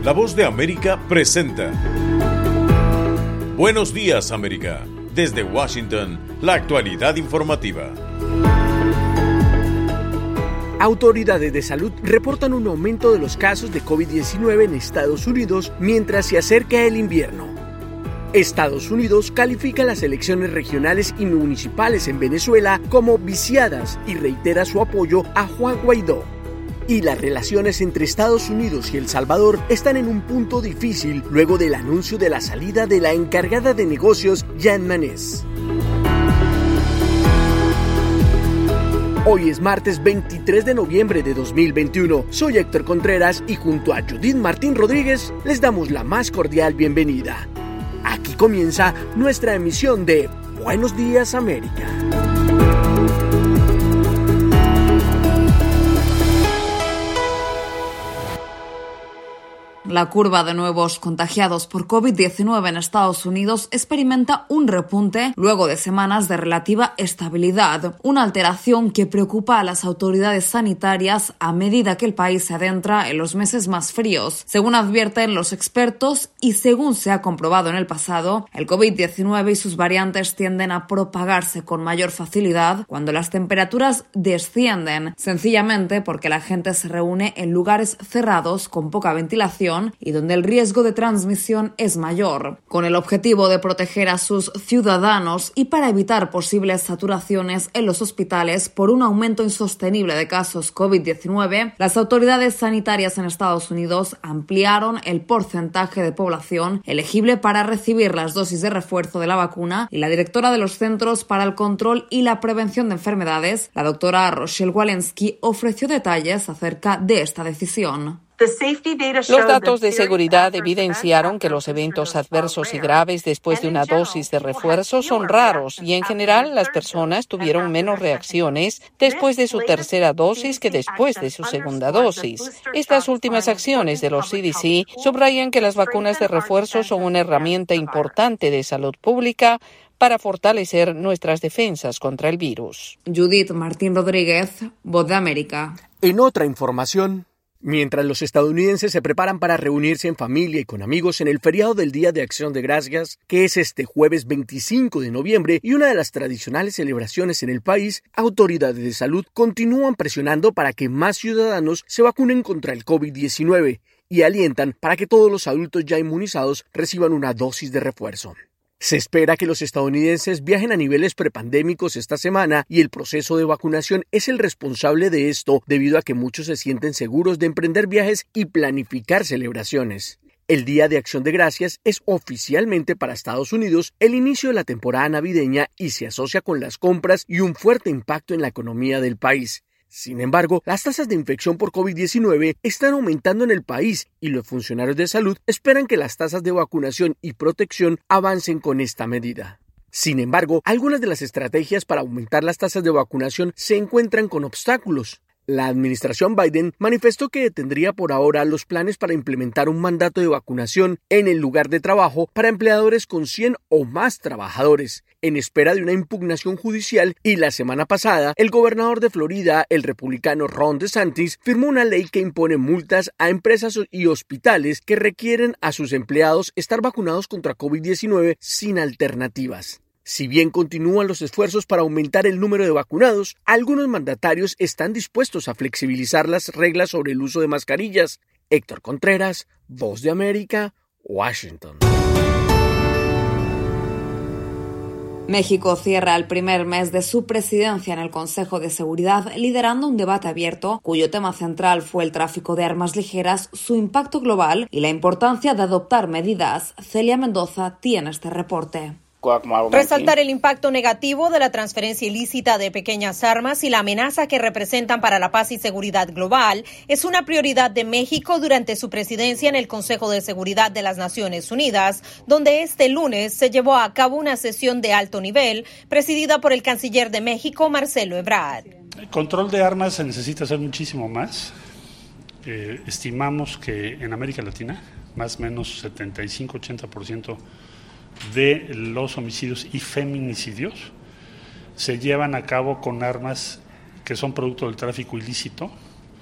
La Voz de América presenta Buenos Días, América. Desde Washington, la actualidad informativa. Autoridades de salud reportan un aumento de los casos de COVID-19 en Estados Unidos mientras se acerca el invierno. Estados Unidos califica las elecciones regionales y municipales en Venezuela como viciadas y reitera su apoyo a Juan Guaidó. Y las relaciones entre Estados Unidos y El Salvador están en un punto difícil luego del anuncio de la salida de la encargada de negocios, Jan Manés. Hoy es martes 23 de noviembre de 2021. Soy Héctor Contreras y junto a Judith Martín Rodríguez les damos la más cordial bienvenida. Aquí comienza nuestra emisión de Buenos Días, América. La curva de nuevos contagiados por COVID-19 en Estados Unidos experimenta un repunte luego de semanas de relativa estabilidad, una alteración que preocupa a las autoridades sanitarias a medida que el país se adentra en los meses más fríos. Según advierten los expertos y según se ha comprobado en el pasado, el COVID-19 y sus variantes tienden a propagarse con mayor facilidad cuando las temperaturas descienden, sencillamente porque la gente se reúne en lugares cerrados con poca ventilación y donde el riesgo de transmisión es mayor. Con el objetivo de proteger a sus ciudadanos y para evitar posibles saturaciones en los hospitales por un aumento insostenible de casos COVID-19, las autoridades sanitarias en Estados Unidos ampliaron el porcentaje de población elegible para recibir las dosis de refuerzo de la vacuna y la directora de los Centros para el Control y la Prevención de Enfermedades, la doctora Rochelle Walensky, ofreció detalles acerca de esta decisión. Los datos de seguridad evidenciaron que los eventos adversos y graves después de una dosis de refuerzo son raros y en general las personas tuvieron menos reacciones después de su tercera dosis que después de su segunda dosis. Estas últimas acciones de los CDC subrayan que las vacunas de refuerzo son una herramienta importante de salud pública para fortalecer nuestras defensas contra el virus. Judith Martín Rodríguez, Voz de América. En otra información, mientras los estadounidenses se preparan para reunirse en familia y con amigos en el feriado del Día de Acción de Gracias, que es este jueves 25 de noviembre y una de las tradicionales celebraciones en el país, autoridades de salud continúan presionando para que más ciudadanos se vacunen contra el COVID-19 y alientan para que todos los adultos ya inmunizados reciban una dosis de refuerzo. Se espera que los estadounidenses viajen a niveles prepandémicos esta semana y el proceso de vacunación es el responsable de esto debido a que muchos se sienten seguros de emprender viajes y planificar celebraciones. El Día de Acción de Gracias es oficialmente para Estados Unidos el inicio de la temporada navideña y se asocia con las compras y un fuerte impacto en la economía del país. Sin embargo, las tasas de infección por COVID-19 están aumentando en el país y los funcionarios de salud esperan que las tasas de vacunación y protección avancen con esta medida. Sin embargo, algunas de las estrategias para aumentar las tasas de vacunación se encuentran con obstáculos. La administración Biden manifestó que detendría por ahora los planes para implementar un mandato de vacunación en el lugar de trabajo para empleadores con 100 o más trabajadores, en espera de una impugnación judicial, y la semana pasada el gobernador de Florida, el republicano Ron DeSantis, firmó una ley que impone multas a empresas y hospitales que requieren a sus empleados estar vacunados contra COVID-19 sin alternativas. Si bien continúan los esfuerzos para aumentar el número de vacunados, algunos mandatarios están dispuestos a flexibilizar las reglas sobre el uso de mascarillas. Héctor Contreras, Voz de América, Washington. México cierra el primer mes de su presidencia en el Consejo de Seguridad, liderando un debate abierto cuyo tema central fue el tráfico de armas ligeras, su impacto global y la importancia de adoptar medidas. Celia Mendoza tiene este reporte. Resaltar el impacto negativo de la transferencia ilícita de pequeñas armas y la amenaza que representan para la paz y seguridad global es una prioridad de México durante su presidencia en el Consejo de Seguridad de las Naciones Unidas, donde este lunes se llevó a cabo una sesión de alto nivel presidida por el canciller de México, Marcelo Ebrard. El control de armas se necesita hacer muchísimo más. Estimamos que en América Latina, más o menos 75-80% de los homicidios y feminicidios se llevan a cabo con armas que son producto del tráfico ilícito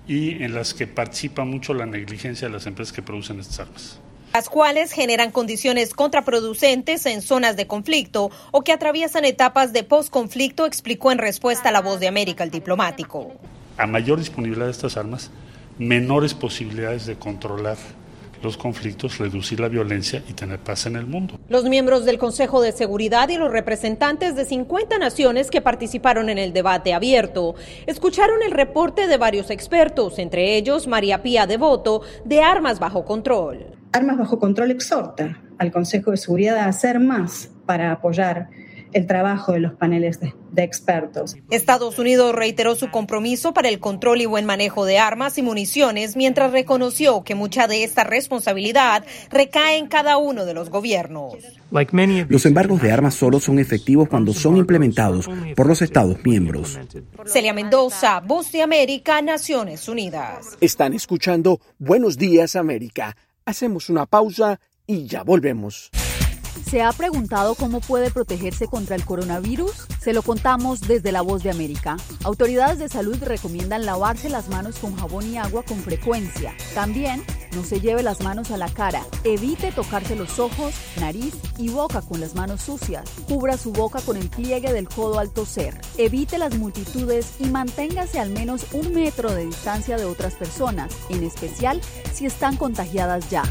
y en las que participa mucho la negligencia de las empresas que producen estas armas, las cuales generan condiciones contraproducentes en zonas de conflicto o que atraviesan etapas de posconflicto, explicó en respuesta a La Voz de América el diplomático. A mayor disponibilidad de estas armas, menores posibilidades de controlar los conflictos, reducir la violencia y tener paz en el mundo. Los miembros del Consejo de Seguridad y los representantes de 50 naciones que participaron en el debate abierto escucharon el reporte de varios expertos, entre ellos María Pía Devoto, de Armas Bajo Control. Armas Bajo Control exhorta al Consejo de Seguridad a hacer más para apoyar el trabajo de los paneles de expertos. Estados Unidos reiteró su compromiso para el control y buen manejo de armas y municiones, mientras reconoció que mucha de esta responsabilidad recae en cada uno de los gobiernos. Los embargos de armas solo son efectivos cuando son implementados por los Estados miembros. Celia Mendoza, Voz de América, Naciones Unidas. Están escuchando Buenos Días, América. Hacemos una pausa y ya volvemos. ¿Se ha preguntado cómo puede protegerse contra el coronavirus? Se lo contamos desde La Voz de América. Autoridades de salud recomiendan lavarse las manos con jabón y agua con frecuencia. También, no se lleve las manos a la cara. Evite tocarse los ojos, nariz y boca con las manos sucias. Cubra su boca con el pliegue del codo al toser. Evite las multitudes y manténgase al menos 1 metro de distancia de otras personas, en especial si están contagiadas ya.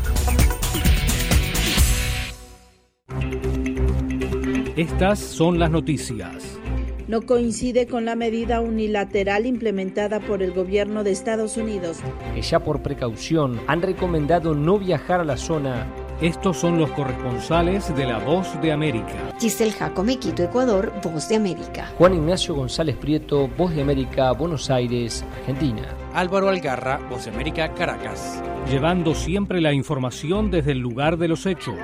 Estas son las noticias. No coincide con la medida unilateral implementada por el gobierno de Estados Unidos. Que ya por precaución han recomendado no viajar a la zona. Estos son los corresponsales de La Voz de América. Giselle Jacome, Quito, Ecuador, Voz de América. Juan Ignacio González Prieto, Voz de América, Buenos Aires, Argentina. Álvaro Algarra, Voz de América, Caracas. Llevando siempre la información desde el lugar de los hechos.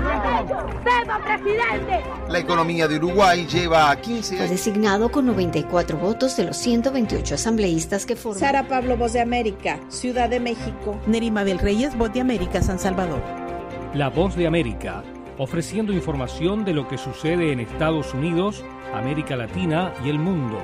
La economía de Uruguay lleva 15 años. Fue designado con 94 votos de los 128 asambleístas que forman. Sara Pablo, Voz de América, Ciudad de México. Nerima Bel Reyes, Voz de América, San Salvador. La Voz de América, ofreciendo información de lo que sucede en Estados Unidos, América Latina y el mundo.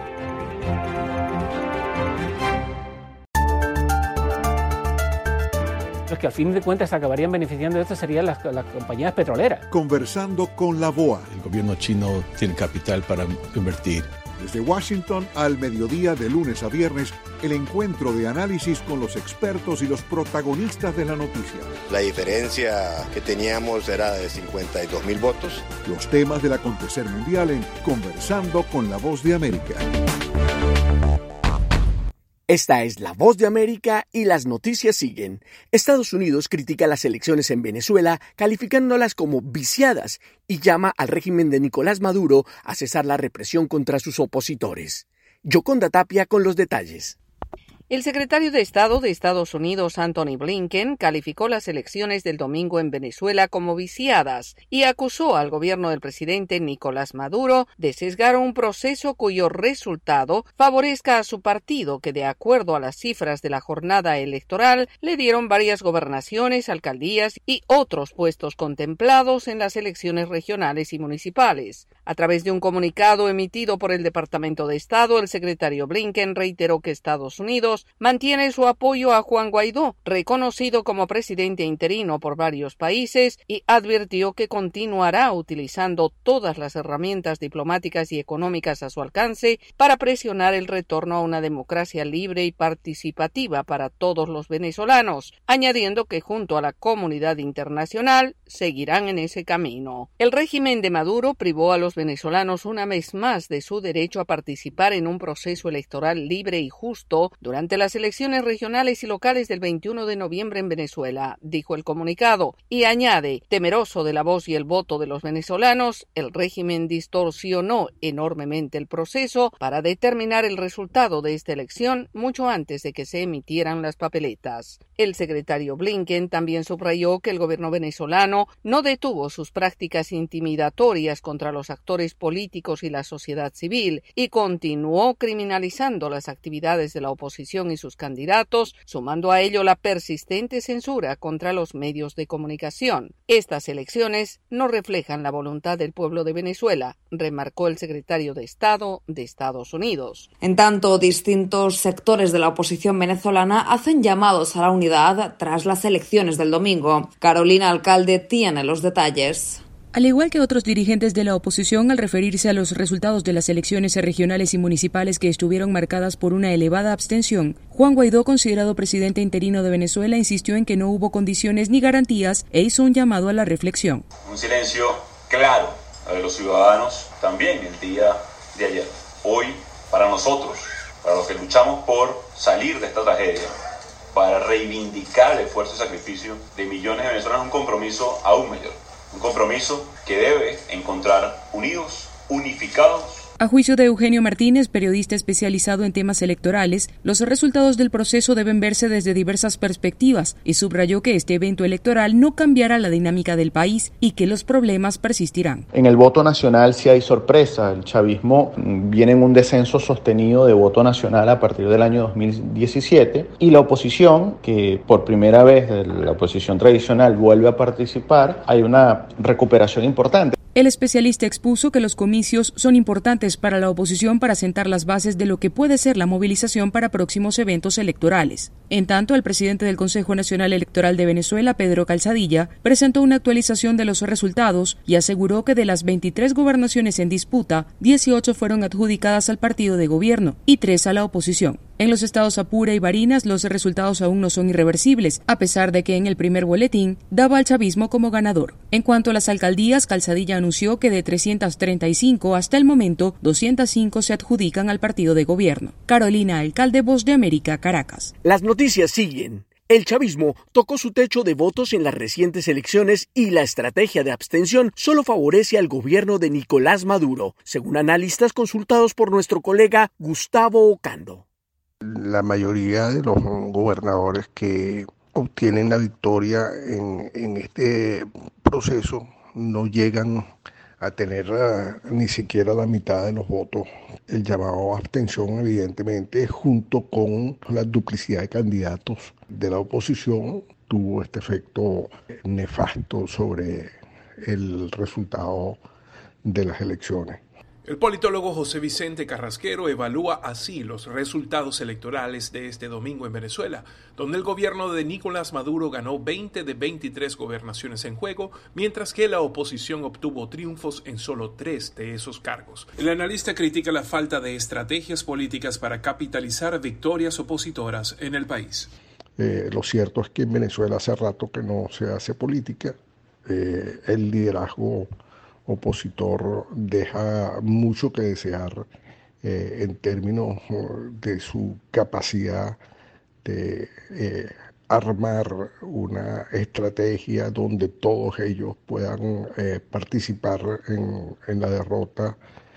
Los que al fin de cuentas acabarían beneficiando de esto serían las compañías petroleras. Conversando con la BOA. El gobierno chino tiene capital para invertir. Desde Washington al mediodía de lunes a viernes, el encuentro de análisis con los expertos y los protagonistas de la noticia. La diferencia que teníamos era de 52.000 votos. Los temas del acontecer mundial en Conversando con la Voz de América. Esta es La Voz de América y las noticias siguen. Estados Unidos critica las elecciones en Venezuela, calificándolas como viciadas y llama al régimen de Nicolás Maduro a cesar la represión contra sus opositores. Yoconda Tapia con los detalles. El secretario de Estado de Estados Unidos, Antony Blinken, calificó las elecciones del domingo en Venezuela como viciadas y acusó al gobierno del presidente Nicolás Maduro de sesgar un proceso cuyo resultado favorezca a su partido, que de acuerdo a las cifras de la jornada electoral le dieron varias gobernaciones, alcaldías y otros puestos contemplados en las elecciones regionales y municipales. A través de un comunicado emitido por el Departamento de Estado, el secretario Blinken reiteró que Estados Unidos mantiene su apoyo a Juan Guaidó, reconocido como presidente interino por varios países, y advirtió que continuará utilizando todas las herramientas diplomáticas y económicas a su alcance para presionar el retorno a una democracia libre y participativa para todos los venezolanos, añadiendo que junto a la comunidad internacional seguirán en ese camino. El régimen de Maduro privó a los venezolanos una vez más de su derecho a participar en un proceso electoral libre y justo durante las elecciones regionales y locales del 21 de noviembre en Venezuela, dijo el comunicado, y añade, temeroso de la voz y el voto de los venezolanos, el régimen distorsionó enormemente el proceso para determinar el resultado de esta elección mucho antes de que se emitieran las papeletas. El secretario Blinken también subrayó que el gobierno venezolano no detuvo sus prácticas intimidatorias contra los actores políticos y la sociedad civil y continuó criminalizando las actividades de la oposición oposición y sus candidatos, sumando a ello la persistente censura contra los medios de comunicación. Estas elecciones no reflejan la voluntad del pueblo de Venezuela, remarcó el secretario de Estado de Estados Unidos. En tanto, distintos sectores de la oposición venezolana hacen llamados a la unidad tras las elecciones del domingo. Carolina Alcalde tiene los detalles. Al igual que otros dirigentes de la oposición, al referirse a los resultados de las elecciones regionales y municipales que estuvieron marcadas por una elevada abstención, Juan Guaidó, considerado presidente interino de Venezuela, insistió en que no hubo condiciones ni garantías e hizo un llamado a la reflexión. Un silencio claro de los ciudadanos también el día de ayer. Hoy, para nosotros, para los que luchamos por salir de esta tragedia, para reivindicar el esfuerzo y sacrificio de millones de venezolanos, un compromiso aún mayor. Un compromiso que debe encontrar unidos, unificados. A juicio de Eugenio Martínez, periodista especializado en temas electorales, los resultados del proceso deben verse desde diversas perspectivas y subrayó que este evento electoral no cambiará la dinámica del país y que los problemas persistirán. En el voto nacional sí hay sorpresa. El chavismo viene en un descenso sostenido de voto nacional a partir del año 2017 y la oposición, que por primera vez la oposición tradicional vuelve a participar, hay una recuperación importante. El especialista expuso que los comicios son importantes para la oposición para sentar las bases de lo que puede ser la movilización para próximos eventos electorales. En tanto, el presidente del Consejo Nacional Electoral de Venezuela, Pedro Calzadilla, presentó una actualización de los resultados y aseguró que de las 23 gobernaciones en disputa, 18 fueron adjudicadas al partido de gobierno y 3 a la oposición. En los estados Apure y Barinas, los resultados aún no son irreversibles, a pesar de que en el primer boletín daba al chavismo como ganador. En cuanto a las alcaldías, Calzadilla anunció que de 335 hasta el momento, 205 se adjudican al partido de gobierno. Carolina Alcalde, Voz de América, Caracas. Las noticias siguen. El chavismo tocó su techo de votos en las recientes elecciones y la estrategia de abstención solo favorece al gobierno de Nicolás Maduro, según analistas consultados por nuestro colega Gustavo Ocando. La mayoría de los gobernadores que obtienen la victoria en este proceso no llegan a tener ni siquiera la mitad de los votos. El llamado abstención, evidentemente, junto con la duplicidad de candidatos de la oposición, tuvo este efecto nefasto sobre el resultado de las elecciones. El politólogo José Vicente Carrasquero evalúa así los resultados electorales de este domingo en Venezuela, donde el gobierno de Nicolás Maduro ganó 20 de 23 gobernaciones en juego, mientras que la oposición obtuvo triunfos en solo 3 de esos cargos. El analista critica la falta de estrategias políticas para capitalizar victorias opositoras en el país. Lo cierto es que en Venezuela hace rato que no se hace política. El liderazgo opositor deja mucho que desear en términos de su capacidad de armar una estrategia donde todos ellos puedan participar en la derrota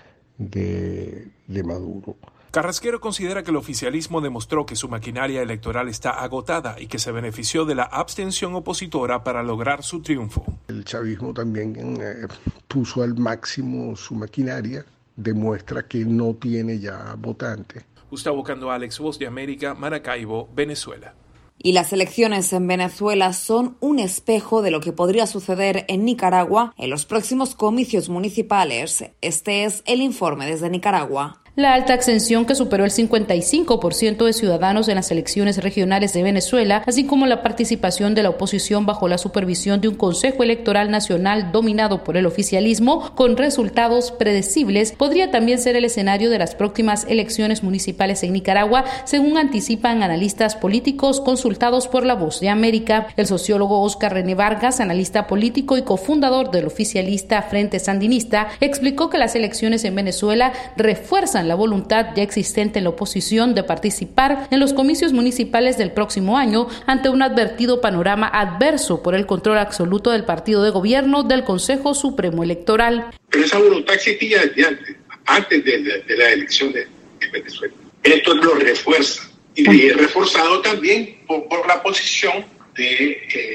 de Maduro. Carrasquero considera que el oficialismo demostró que su maquinaria electoral está agotada y que se benefició de la abstención opositora para lograr su triunfo. El chavismo también puso al máximo su maquinaria, demuestra que no tiene ya votantes. Gustavo Ocando, Alex, Voz de América, Maracaibo, Venezuela. Y las elecciones en Venezuela son un espejo de lo que podría suceder en Nicaragua en los próximos comicios municipales. Este es el informe desde Nicaragua. La alta abstención que superó el 55% de ciudadanos en las elecciones regionales de Venezuela, así como la participación de la oposición bajo la supervisión de un Consejo Electoral Nacional dominado por el oficialismo, con resultados predecibles, podría también ser el escenario de las próximas elecciones municipales en Nicaragua, según anticipan analistas políticos consultados por La Voz de América. El sociólogo Óscar René Vargas, analista político y cofundador del oficialista Frente Sandinista, explicó que las elecciones en Venezuela refuerzan la voluntad ya existente en la oposición de participar en los comicios municipales del próximo año ante un advertido panorama adverso por el control absoluto del partido de gobierno del Consejo Supremo Electoral. Pero esa voluntad existía desde antes de la elección de Venezuela. Esto lo refuerza y reforzado también por la posición de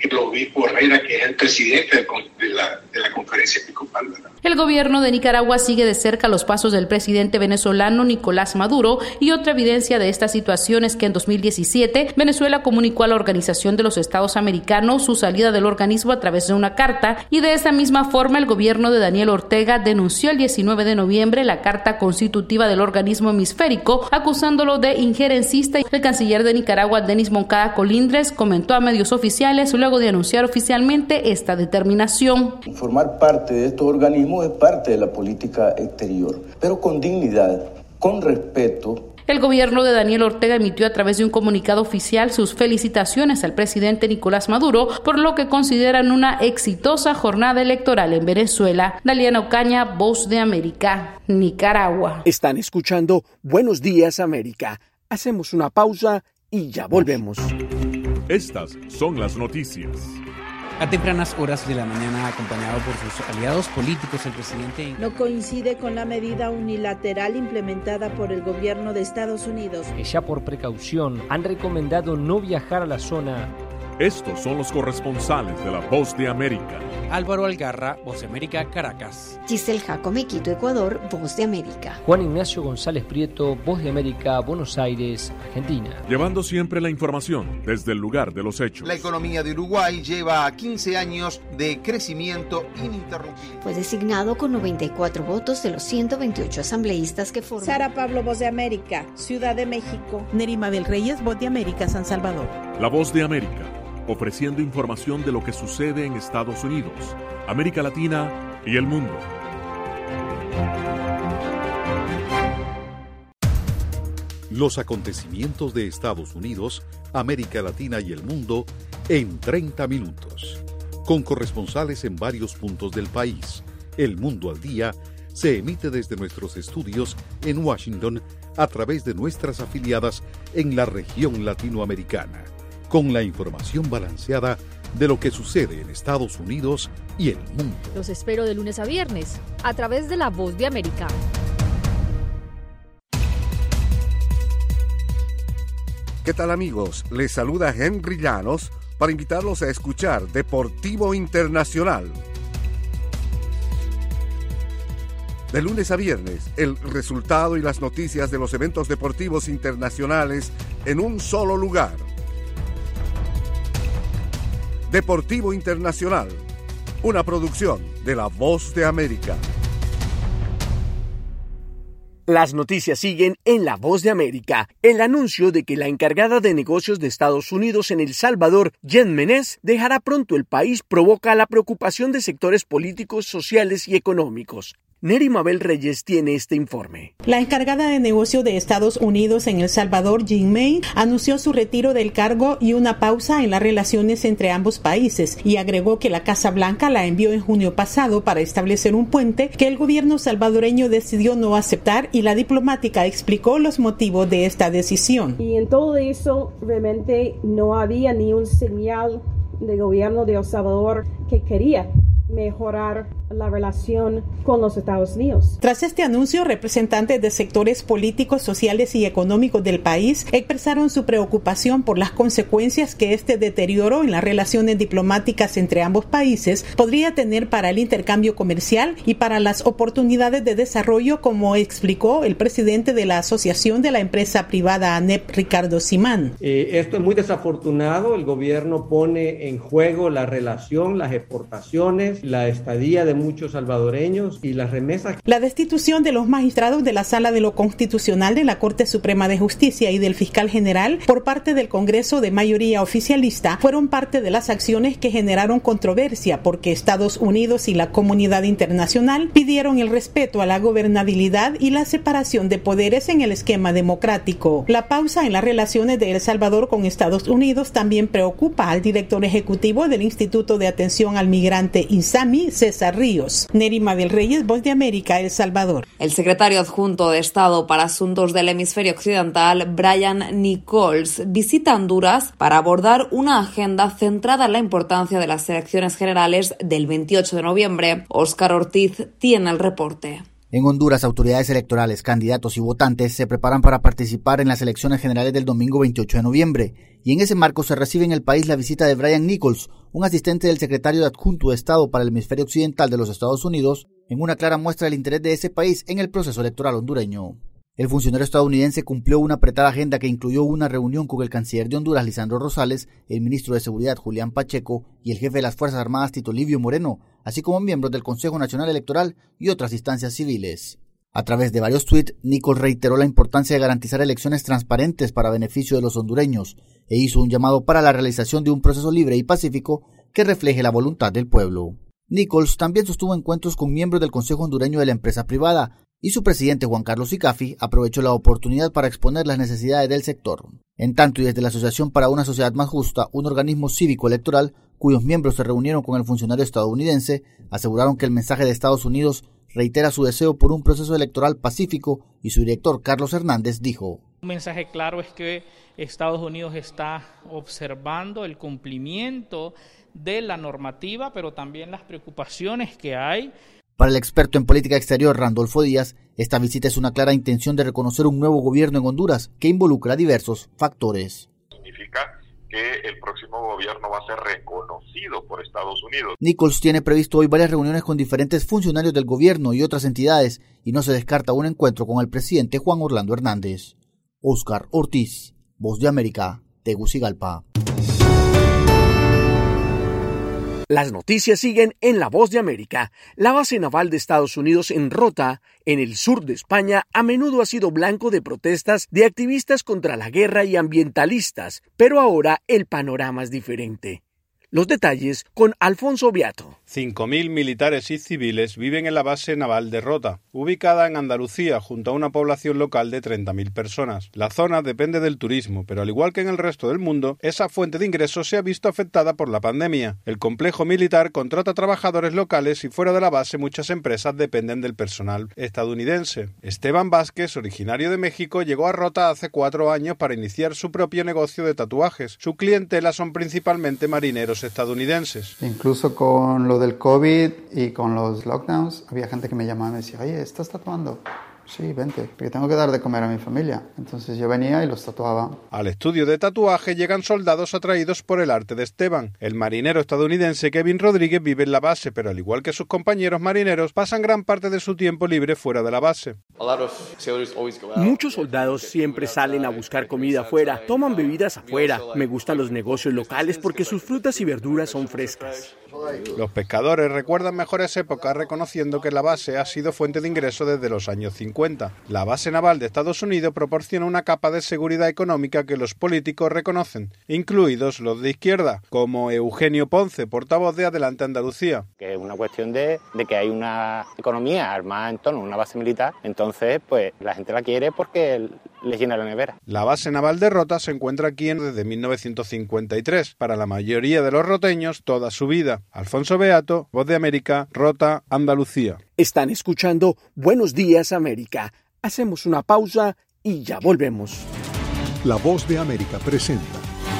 el obispo Herrera, que es el presidente de la conferencia episcopal, ¿verdad? El gobierno de Nicaragua sigue de cerca los pasos del presidente venezolano Nicolás Maduro, y otra evidencia de esta situación es que en 2017 Venezuela comunicó a la Organización de los Estados Americanos su salida del organismo a través de una carta, y de esa misma forma el gobierno de Daniel Ortega denunció el 19 de noviembre la carta constitutiva del organismo hemisférico, acusándolo de injerencista. El canciller de Nicaragua, Denis Moncada Colindres, comentó a medios oficiales luego de anunciar oficialmente esta determinación. Formar parte de estos organismos es parte de la política exterior, pero con dignidad, con respeto. El gobierno de Daniel Ortega emitió a través de un comunicado oficial sus felicitaciones al presidente Nicolás Maduro por lo que consideran una exitosa jornada electoral en Venezuela. Daliana Ocaña, Voz de América, Nicaragua. Están escuchando Buenos Días América. Hacemos una pausa y ya volvemos. Estas son las noticias. A tempranas horas de la mañana, acompañado por sus aliados políticos, el presidente no coincide con la medida unilateral implementada por el gobierno de Estados Unidos, que ya por precaución han recomendado no viajar a la zona. Estos son los corresponsales de La Voz de América. Álvaro Algarra, Voz de América, Caracas. Giselle Jacome, Quito, Ecuador, Voz de América. Juan Ignacio González Prieto, Voz de América, Buenos Aires, Argentina. Llevando siempre la información desde el lugar de los hechos. La economía de Uruguay lleva 15 años de crecimiento ininterrumpido. Fue designado con 94 votos de los 128 asambleístas que forman. Sara Pablo, Voz de América, Ciudad de México. Neri Mabel Reyes, Voz de América, San Salvador. La Voz de América, ofreciendo información de lo que sucede en Estados Unidos, América Latina y el mundo. Los acontecimientos de Estados Unidos, América Latina y el mundo en 30 minutos. Con corresponsales en varios puntos del país. El Mundo al Día se emite desde nuestros estudios en Washington a través de nuestras afiliadas en la región latinoamericana, con la información balanceada de lo que sucede en Estados Unidos y el mundo. Los espero de lunes a viernes, a través de La Voz de América. ¿Qué tal, amigos? Les saluda Henry Llanos para invitarlos a escuchar Deportivo Internacional. De lunes a viernes, el resultado y las noticias de los eventos deportivos internacionales en un solo lugar. Deportivo Internacional, una producción de La Voz de América. Las noticias siguen en La Voz de América. El anuncio de que la encargada de negocios de Estados Unidos en El Salvador, Jen Menes, dejará pronto el país provoca la preocupación de sectores políticos, sociales y económicos. Neri Mabel Reyes tiene este informe. La encargada de negocio de Estados Unidos en El Salvador, Jen May, anunció su retiro del cargo y una pausa en las relaciones entre ambos países y agregó que la Casa Blanca la envió en junio pasado para establecer un puente que el gobierno salvadoreño decidió no aceptar y la diplomática explicó los motivos de esta decisión. Y en todo eso realmente no había ni un señal del gobierno de El Salvador que quería mejorar la relación con los Estados Unidos. Tras este anuncio, representantes de sectores políticos, sociales y económicos del país expresaron su preocupación por las consecuencias que este deterioro en las relaciones diplomáticas entre ambos países podría tener para el intercambio comercial y para las oportunidades de desarrollo, como explicó el presidente de la Asociación de la Empresa Privada ANEP, Ricardo Simán. Esto es muy desafortunado. El gobierno pone en juego la relación, las exportaciones, la estadía de muchos salvadoreños y las remesas. La destitución de los magistrados de la Sala de lo Constitucional de la Corte Suprema de Justicia y del fiscal general por parte del Congreso de mayoría oficialista fueron parte de las acciones que generaron controversia porque Estados Unidos y la comunidad internacional pidieron el respeto a la gobernabilidad y la separación de poderes en el esquema democrático. La pausa en las relaciones de El Salvador con Estados Unidos también preocupa al director ejecutivo del Instituto de Atención al Migrante INSAMI, César Ríos. Neri Mabel Reyes, Voz de América, El Salvador. El secretario adjunto de Estado para Asuntos del Hemisferio Occidental, Brian Nichols, visita Honduras para abordar una agenda centrada en la importancia de las elecciones generales del 28 de noviembre. Óscar Ortiz tiene el reporte. En Honduras, autoridades electorales, candidatos y votantes se preparan para participar en las elecciones generales del domingo 28 de noviembre. Y en ese marco se recibe en el país la visita de Brian Nichols, un asistente del secretario adjunto de Estado para el hemisferio occidental de los Estados Unidos, en una clara muestra del interés de ese país en el proceso electoral hondureño. El funcionario estadounidense cumplió una apretada agenda que incluyó una reunión con el canciller de Honduras, Lisandro Rosales, el ministro de Seguridad, Julián Pacheco, y el jefe de las Fuerzas Armadas, Tito Livio Moreno, así como miembros del Consejo Nacional Electoral y otras instancias civiles. A través de varios tuits, Nichols reiteró la importancia de garantizar elecciones transparentes para beneficio de los hondureños e hizo un llamado para la realización de un proceso libre y pacífico que refleje la voluntad del pueblo. Nichols también sostuvo encuentros con miembros del Consejo Hondureño de la Empresa Privada, y su presidente Juan Carlos Icafi aprovechó la oportunidad para exponer las necesidades del sector. En tanto, y desde la Asociación para una Sociedad Más Justa, un organismo cívico electoral, cuyos miembros se reunieron con el funcionario estadounidense, aseguraron que el mensaje de Estados Unidos reitera su deseo por un proceso electoral pacífico, y su director Carlos Hernández dijo: un mensaje claro es que Estados Unidos está observando el cumplimiento de la normativa, pero también las preocupaciones que hay. Para el experto en política exterior Randolfo Díaz, esta visita es una clara intención de reconocer un nuevo gobierno en Honduras que involucra diversos factores. Significa que el próximo gobierno va a ser reconocido por Estados Unidos. Nichols tiene previsto hoy varias reuniones con diferentes funcionarios del gobierno y otras entidades, y no se descarta un encuentro con el presidente Juan Orlando Hernández. Óscar Ortiz, Voz de América, Tegucigalpa. Las noticias siguen en La Voz de América. La base naval de Estados Unidos en Rota, en el sur de España, a menudo ha sido blanco de protestas de activistas contra la guerra y ambientalistas, pero ahora el panorama es diferente. Los detalles con Alfonso Beato. 5.000 militares y civiles viven en la base naval de Rota, ubicada en Andalucía, junto a una población local de 30.000 personas. La zona depende del turismo, pero al igual que en el resto del mundo, esa fuente de ingresos se ha visto afectada por la pandemia. El complejo militar contrata trabajadores locales y fuera de la base muchas empresas dependen del personal estadounidense. Esteban Vázquez, originario de México, llegó a Rota hace 4 años para iniciar su propio negocio de tatuajes. Su clientela son principalmente marineros estadounidenses. Incluso con lo del COVID y con los lockdowns, había gente que me llamaba y me decía: oye, ¿estás tatuando? Sí, vente, porque tengo que dar de comer a mi familia. Entonces yo venía y los tatuaba. Al estudio de tatuaje llegan soldados atraídos por el arte de Esteban. El marinero estadounidense Kevin Rodríguez vive en la base, pero al igual que sus compañeros marineros, pasan gran parte de su tiempo libre fuera de la base. Muchos soldados siempre salen a buscar comida afuera, toman bebidas afuera. Me gustan los negocios locales porque sus frutas y verduras son frescas. Los pescadores recuerdan mejores épocas reconociendo que la base ha sido fuente de ingreso desde los años 50. La base naval de Estados Unidos proporciona una capa de seguridad económica que los políticos reconocen, incluidos los de izquierda, como Eugenio Ponce, portavoz de Adelante Andalucía. Que es una cuestión de que hay una economía armada en torno a una base militar, entonces pues la gente la quiere porque les llena la nevera. La base naval de Rota se encuentra aquí desde 1953, para la mayoría de los roteños toda su vida. Alfonso Beato, Voz de América, Rota, Andalucía. Están escuchando Buenos Días América. Hacemos una pausa y ya volvemos. La Voz de América presenta.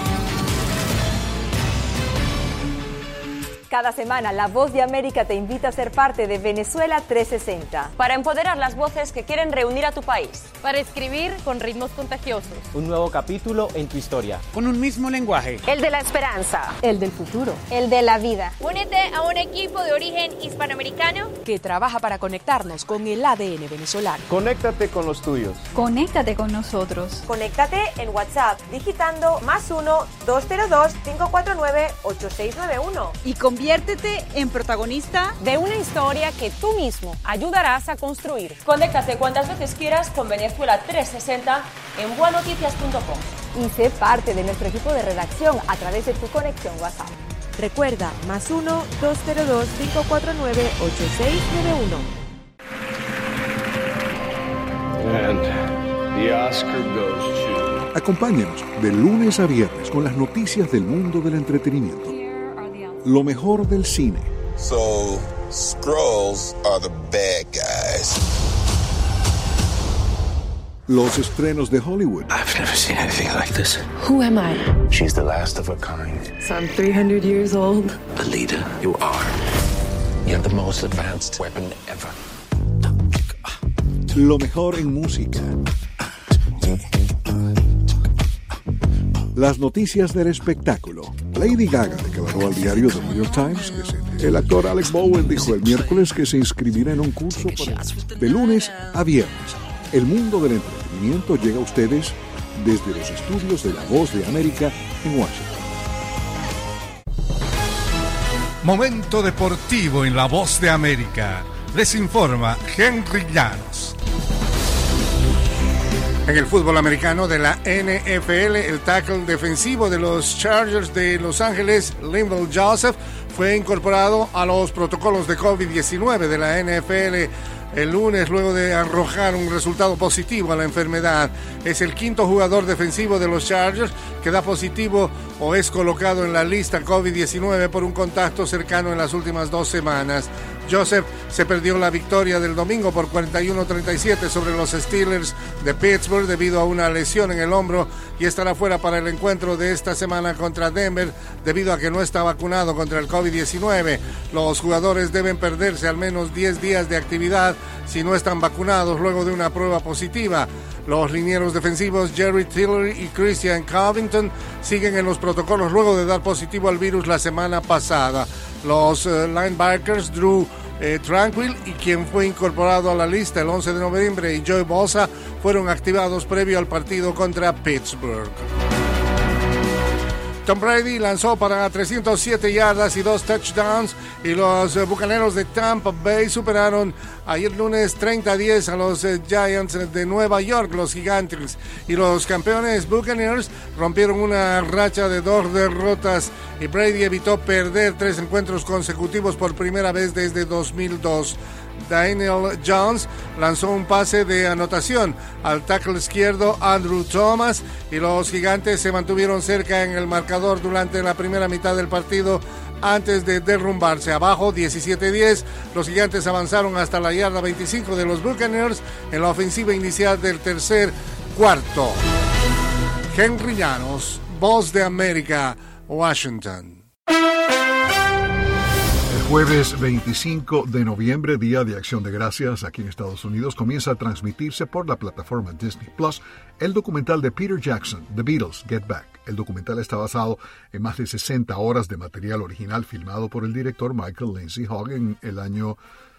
Cada semana, La Voz de América te invita a ser parte de Venezuela 360. Para empoderar las voces que quieren reunir a tu país. Para escribir con ritmos contagiosos. Un nuevo capítulo en tu historia. Con un mismo lenguaje. El de la esperanza. El del futuro. El de la vida. Únete a un equipo de origen hispanoamericano que trabaja para conectarnos con el ADN venezolano. Conéctate con los tuyos. Conéctate con nosotros. Conéctate en WhatsApp digitando +1-202-549-8691. Y conviértete en protagonista de una historia que tú mismo ayudarás a construir. Conéctate cuantas veces quieras con Venezuela 360 en buenoticias.com. Y sé parte de nuestro equipo de redacción a través de tu conexión WhatsApp. Recuerda, +1-202-549-8691. And the Oscar goes to... Acompáñenos de lunes a viernes con las noticias del mundo del entretenimiento. Lo mejor del cine. So, Skrulls are the bad guys. Los estrenos de Hollywood. I've never seen anything like this. Who am I? She's the last of her kind. So I'm 300 years old. Alita, you are. You're the most advanced weapon ever. Lo mejor en música. Las noticias del espectáculo. Lady Gaga declaró al diario The New York Times que el actor Alec Bowen dijo el miércoles que se inscribirá en un curso de lunes a viernes. El mundo del entretenimiento llega a ustedes desde los estudios de La Voz de América en Washington. Momento deportivo en La Voz de América. Les informa Henry Llanos. En el fútbol americano de la NFL, el tackle defensivo de los Chargers de Los Ángeles, Linval Joseph, fue incorporado a los protocolos de COVID-19 de la NFL el lunes luego de arrojar un resultado positivo a la enfermedad. Es el quinto jugador defensivo de los Chargers que da positivo o es colocado en la lista COVID-19 por un contacto cercano en las últimas 2 semanas. Joseph se perdió la victoria del domingo por 41-37 sobre los Steelers de Pittsburgh debido a una lesión en el hombro y estará fuera para el encuentro de esta semana contra Denver debido a que no está vacunado contra el COVID-19. Los jugadores deben perderse al menos 10 días de actividad si no están vacunados luego de una prueba positiva. Los linieros defensivos Jerry Tillery y Christian Covington siguen en los protocolos luego de dar positivo al virus la semana pasada. Los linebackers Drew Tranquill y quien fue incorporado a la lista el 11 de noviembre y Joey Bosa fueron activados previo al partido contra Pittsburgh. Tom Brady lanzó para 307 yardas y 2 touchdowns y los Bucaneros de Tampa Bay superaron ayer lunes 30-10 a los Giants de Nueva York, los Gigantes, y los campeones Buccaneers rompieron una racha de 2 derrotas y Brady evitó perder 3 encuentros consecutivos por primera vez desde 2002. Daniel Jones lanzó un pase de anotación al tackle izquierdo Andrew Thomas y los Gigantes se mantuvieron cerca en el marcador durante la primera mitad del partido antes de derrumbarse. Abajo 17-10, los Gigantes avanzaron hasta la yarda 25 de los Buccaneers en la ofensiva inicial del tercer cuarto. Henry Llanos, Voz de América, Washington. Jueves 25 de noviembre, Día de Acción de Gracias aquí en Estados Unidos, comienza a transmitirse por la plataforma Disney Plus el documental de Peter Jackson, The Beatles, Get Back. El documental está basado en más de 60 horas de material original filmado por el director Michael Lindsay Hogg en el año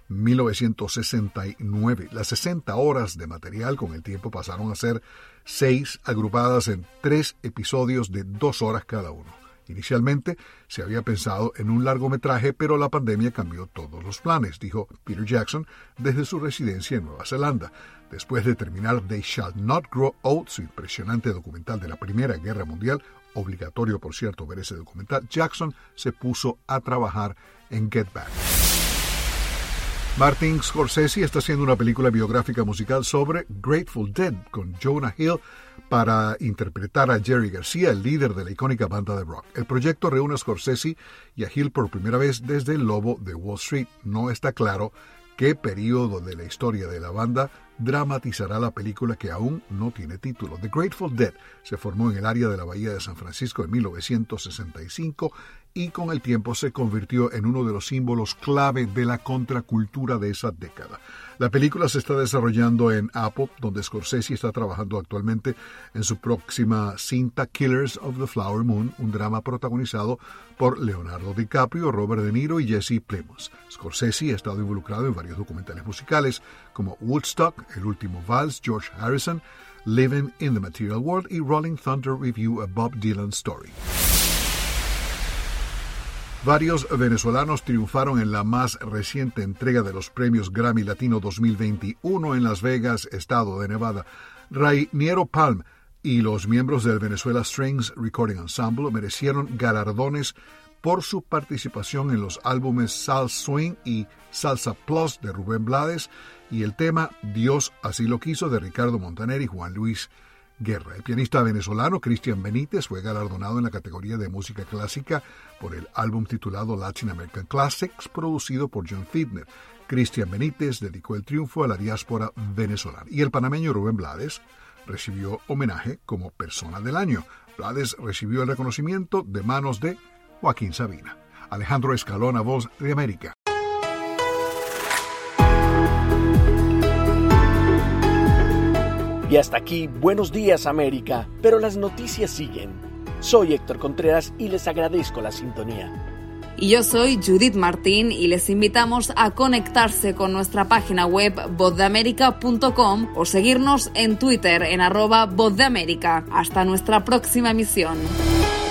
1969. Las 60 horas de material con el tiempo pasaron a ser 6 agrupadas en 3 episodios de 2 horas cada uno. Inicialmente se había pensado en un largometraje, pero la pandemia cambió todos los planes, dijo Peter Jackson desde su residencia en Nueva Zelanda. Después de terminar They Shall Not Grow Old, su impresionante documental de la Primera Guerra Mundial, obligatorio por cierto ver ese documental, Jackson se puso a trabajar en Get Back. Martin Scorsese está haciendo una película biográfica musical sobre Grateful Dead con Jonah Hill para interpretar a Jerry García, el líder de la icónica banda de rock. El proyecto reúne a Scorsese y a Hill por primera vez desde El Lobo de Wall Street. No está claro qué periodo de la historia de la banda dramatizará la película que aún no tiene título. The Grateful Dead se formó en el área de la Bahía de San Francisco en 1965 y con el tiempo se convirtió en uno de los símbolos clave de la contracultura de esa década. La película se está desarrollando en Apple, donde Scorsese está trabajando actualmente en su próxima cinta Killers of the Flower Moon, un drama protagonizado por Leonardo DiCaprio, Robert De Niro y Jesse Plemons. Scorsese ha estado involucrado en varios documentales musicales como Woodstock, El Último Vals, George Harrison, Living in the Material World y Rolling Thunder Review, a Bob Dylan Story. Varios venezolanos triunfaron en la más reciente entrega de los premios Grammy Latino 2021 en Las Vegas, estado de Nevada. Rainiero Palm y los miembros del Venezuela Strings Recording Ensemble merecieron galardones por su participación en los álbumes Sal Swing y Salsa Plus de Rubén Blades y el tema Dios así lo quiso de Ricardo Montaner y Juan Luis Guerra. El pianista venezolano Cristian Benítez fue galardonado en la categoría de música clásica por el álbum titulado Latin American Classics, producido por John Fiedner. Cristian Benítez dedicó el triunfo a la diáspora venezolana. Y el panameño Rubén Blades recibió homenaje como Persona del Año. Blades recibió el reconocimiento de manos de Joaquín Sabina. Alejandro Escalona, Voz de América. Y hasta aquí, Buenos Días América, pero las noticias siguen. Soy Héctor Contreras y les agradezco la sintonía. Y yo soy Judith Martín y les invitamos a conectarse con nuestra página web vozdeamerica.com o seguirnos en Twitter en @vozdeamerica. Hasta nuestra próxima emisión.